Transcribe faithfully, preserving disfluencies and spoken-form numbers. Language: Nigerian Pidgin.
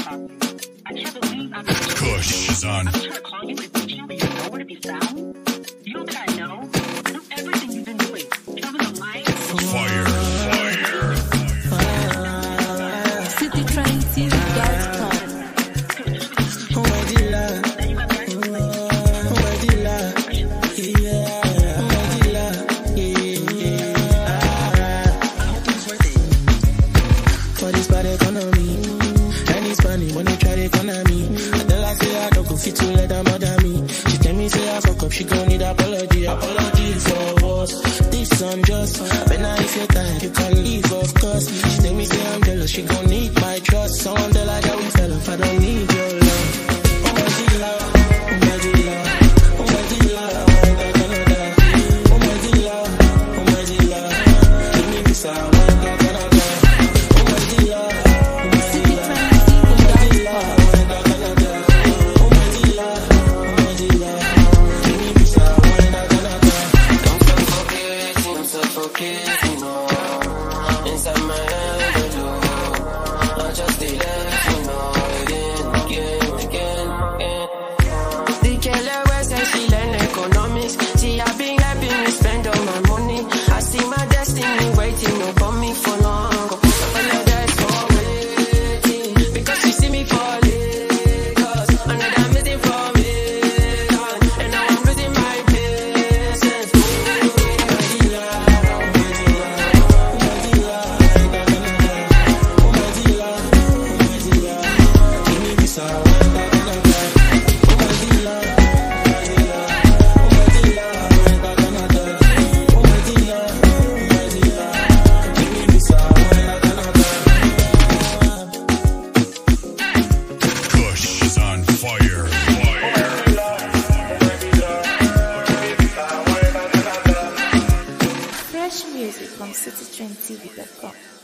Kush is on. I'm trying to call you and reach you, but you're nowhere to be found. You know that I know. I know everything you've been doing. You're on the line. Fire, fire. City Train T V dot com. Oh my dealer, oh my dealer, yeah, oh my dealer, yeah. For this bad economy, and it's funny when they try to economy. I tell her say I don't go fit to let them mother me. She tell me say I fuck up, she gon' need apology, apology for us. This unjust, but now if you're tired, you can leave, of course. She tell me say I'm jealous, she gon' need my trust. Someone tell her that we fell off, I don't need your love. Oh my dealer, oh my dealer, oh my dealer, oh my dealer, oh my dealer, give me this I want, I gotta go. Oh my dealer, oh my dealer, oh my dealer, oh my dealer, oh my dealer, give me this I want, I gotta go. I'm suffocating, I'm suffocating, oh, inside my head, I do. I just did it, you know, again, again, again, again. The girl always say she learn economics. She have been helping me spend all my money. I see my destiny waiting over me for long. Apologize for waiting, because she see me for Lagos. Another missing for me, and now I'm losing my patience. Kush is on fire, fire. Fresh music from City Train T V dot com.